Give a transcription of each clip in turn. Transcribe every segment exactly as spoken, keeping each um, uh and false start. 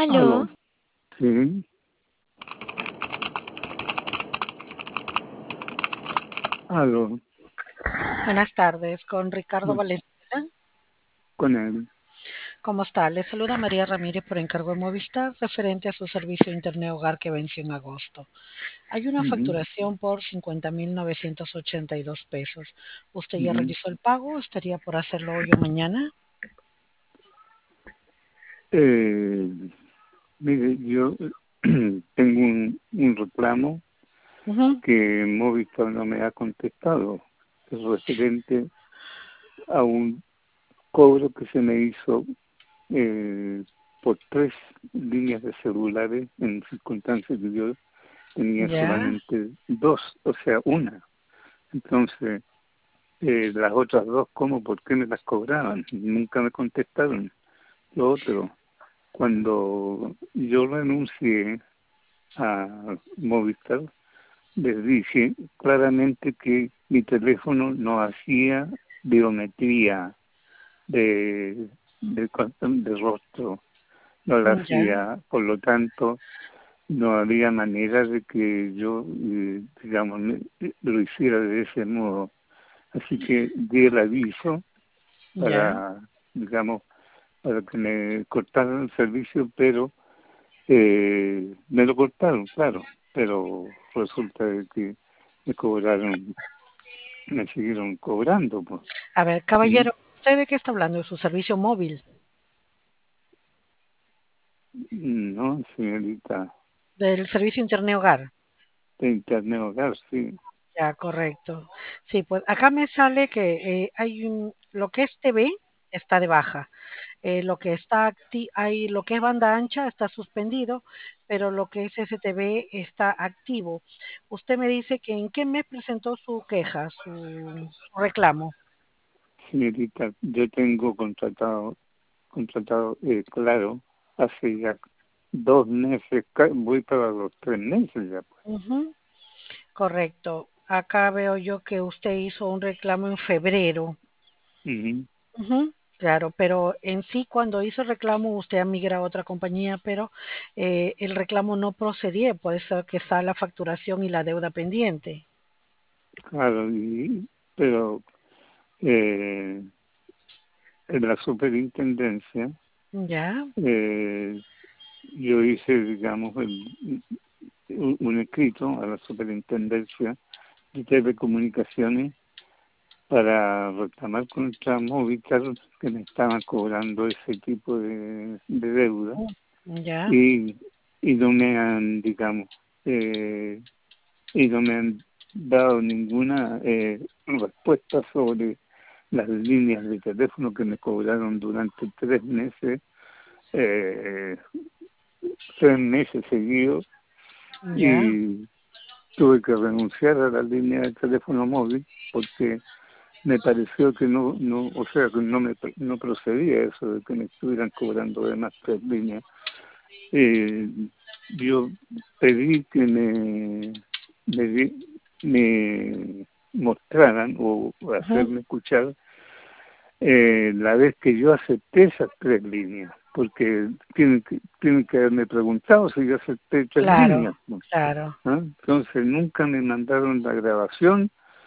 Aló, Aló, sí, aló, Buenas tardes, con Ricardo bueno, Valenzuela. con él. ¿Cómo está? Le saluda María Ramírez por encargo de Movistar referente a su servicio de Internet Hogar que venció en agosto. Hay una Ujú, facturación por cincuenta mil novecientos ochenta y dos pesos. ¿Usted ya ujú. realizó el pago? ¿Estaría por hacerlo hoy o mañana? Eh, Mire, yo tengo un, un reclamo Ujú. que Movistar no me ha contestado. Es referente a un cobro que se me hizo eh, por tres líneas de celulares en circunstancias que yo tenía Ya, solamente dos, o sea, una. Entonces, eh, las otras dos, ¿cómo? ¿Por qué me las cobraban? Nunca me contestaron. Lo otro, cuando yo renuncié a Movistar, les dije claramente que mi teléfono no hacía biometría de, de, de rostro, no la ya, hacía, por lo tanto, no había manera de que yo, eh, digamos, me- lo hiciera de ese modo. Así que di el aviso ya. para, digamos, para que me cortaran el servicio, pero eh, me lo cortaron, claro, pero resulta de que me cobraron, me siguieron cobrando, pues. A ver, ¿Mm? caballero, ¿usted de qué está hablando? ¿De su servicio móvil? No, señorita, ¿Del servicio Internet Hogar? de internet hogar, sí. Ya, correcto. Sí, pues acá me sale que eh, hay un, lo que es T V está de baja. Eh, lo que está acti- hay, lo que es banda ancha está suspendido, pero lo que es S T V está activo. Usted me dice que en qué mes presentó su queja, su, su reclamo. Señorita, yo tengo contratado, contratado, eh, claro, hace ya dos meses, ca- voy para los tres meses ya, pues. Ujú, correcto. Acá veo yo que usted hizo un reclamo en febrero. Ujú. Ujú, claro, pero en sí cuando hizo el reclamo usted ha migrado a otra compañía, pero eh, el reclamo no procedía, por eso que está la facturación y la deuda pendiente. Claro, y, pero eh, en la superintendencia Ya, eh, yo hice, digamos, el, un, un escrito a la superintendencia de telecomunicaciones para reclamar contra Movistar que me estaban cobrando ese tipo de, de deuda ya, y, y no me han, digamos, eh, y no me han dado ninguna eh, respuesta sobre las líneas de teléfono que me cobraron durante tres meses, eh, tres meses seguidos, ya. y tuve que renunciar a la línea de teléfono móvil porque me pareció que no, no, o sea, que no me no procedía eso de que me estuvieran cobrando de más tres líneas. Eh, yo pedí que me, me, di- me mostraran o Ujú, hacerme escuchar eh, la vez que yo acepté esas tres líneas, porque tienen que, tienen que haberme preguntado si yo acepté tres claro, líneas, ¿no? claro. ¿Ah? Entonces nunca me mandaron la grabación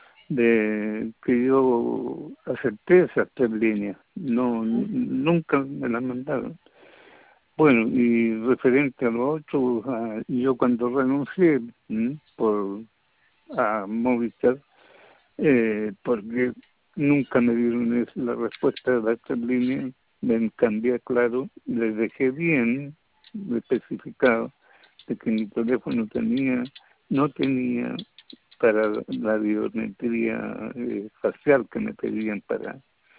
de que yo acepté esas tres líneas, no, n- nunca me las mandaron. Bueno, y referente a lo otro, ah, yo cuando renuncié ¿m? por a Movistar, eh, porque nunca me dieron es- la respuesta de las tres líneas, me cambié, claro, les dejé bien especificado de que mi teléfono tenía, no tenía para la biometría eh, facial que me pedían para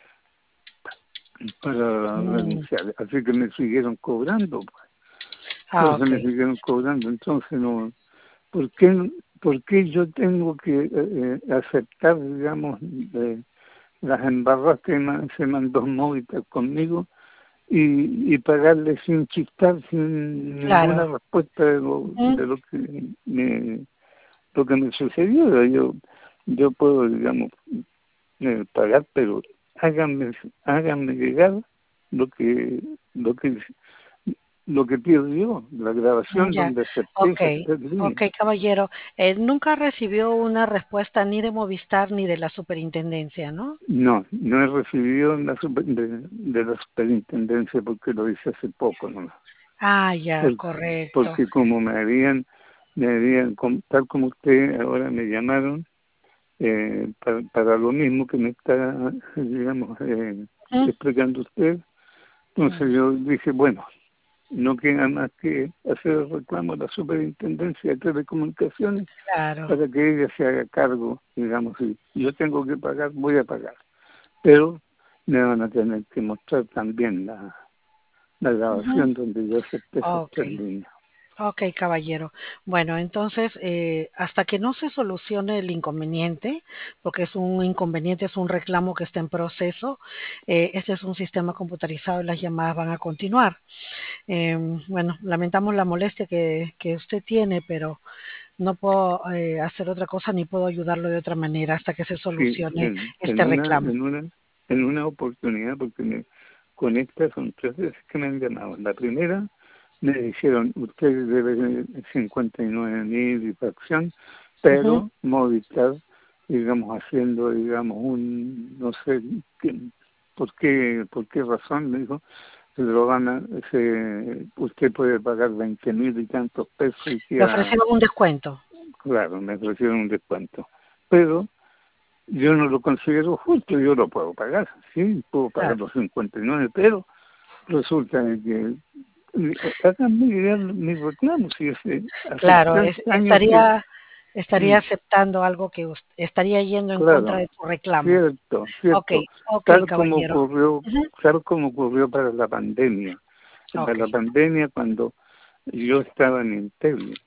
para Mm, renunciar. Así que me siguieron cobrando, pues. ah, Entonces ok. me siguieron cobrando. Entonces, no, ¿por qué, por qué yo tengo que eh, eh, aceptar, digamos, de las embarras que ma- se mandó Movistar conmigo y, y pagarle sin chistar, sin Claro. ninguna respuesta de lo, Ujú, de lo que me lo que me sucedió? Yo yo puedo, digamos, eh, pagar, pero háganme háganme llegar lo que lo que lo que pido yo, la grabación Ya, donde acepté ok, esas tres líneas. ok, caballero. Eh, nunca recibió una respuesta ni de Movistar ni de la superintendencia, ¿no? No, no he recibido la super- de, de la superintendencia porque lo hice hace poco nomás. Ah, ya, Por- correcto. Porque como me habían, me habían, com- tal como usted ahora me llamaron, eh, para, para lo mismo que me está, digamos, eh, Ujú. explicando usted, entonces Mm, yo dije, bueno, no queda más que hacer el reclamo a la Superintendencia de Telecomunicaciones claro. para que ella se haga cargo, digamos, si yo tengo que pagar, voy a pagar. Pero me van a tener que mostrar también la, la Ujú. grabación donde yo acepté esas Ok. tres líneas. Ok, caballero. Bueno, entonces, eh, hasta que no se solucione el inconveniente, porque es un inconveniente, es un reclamo que está en proceso, eh, este es un sistema computarizado y las llamadas van a continuar. Eh, bueno, lamentamos la molestia que, que usted tiene, pero no puedo eh, hacer otra cosa ni puedo ayudarlo de otra manera hasta que se Sí, solucione en, en este una, reclamo. en una, en una oportunidad, porque me, con esta son tres veces que me han llamado. La primera me dijeron, usted debe cincuenta y nueve mil y fracción, Ujú. pero Movistar, digamos, haciendo, digamos, un, no sé, qué, por qué, por qué razón, me dijo, se lo van a, se, usted puede pagar veinte mil y tantos pesos y Le queda, ofrecieron un descuento. claro, me ofrecieron un descuento. Pero yo no lo considero justo, yo lo puedo pagar, sí, puedo pagar Claro, los cincuenta y nueve, pero resulta de que eh, háganme llegar mi reclamo, si hace, hace claro, tres es- años que, estaría, estaría mm, aceptando algo que us- estaría yendo en contra claro, de su reclamo. cierto, Ok, cierto, ok, tal como caballero. ocurrió, Ujú. tal como ocurrió para la pandemia, para Ok, la pandemia cuando yo estaba en Intel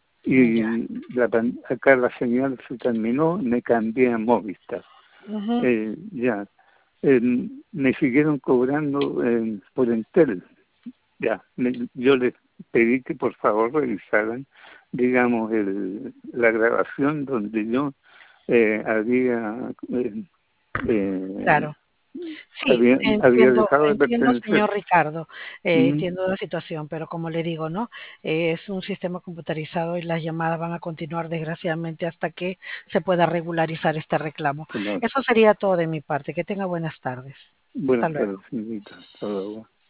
ya. y la, pan- acá la señal se terminó, me cambié a Movistar. Ujú. Eh, ya, eh, me siguieron cobrando eh, por Entel. Ya, me- yo les pedí que por favor revisaran, digamos, el, la grabación donde yo eh, había, eh, eh, Claro. Sí, había, había entiendo, dejado de entiendo, pertenecer. señor Ricardo, eh, Mm, entiendo la situación, pero como le digo, ¿no? Eh, es un sistema computarizado y las llamadas van a continuar desgraciadamente hasta que se pueda regularizar este reclamo. claro. Eso sería todo de mi parte. Que tenga buenas tardes. Hasta Buenas luego. tardes, señorita. Hasta luego.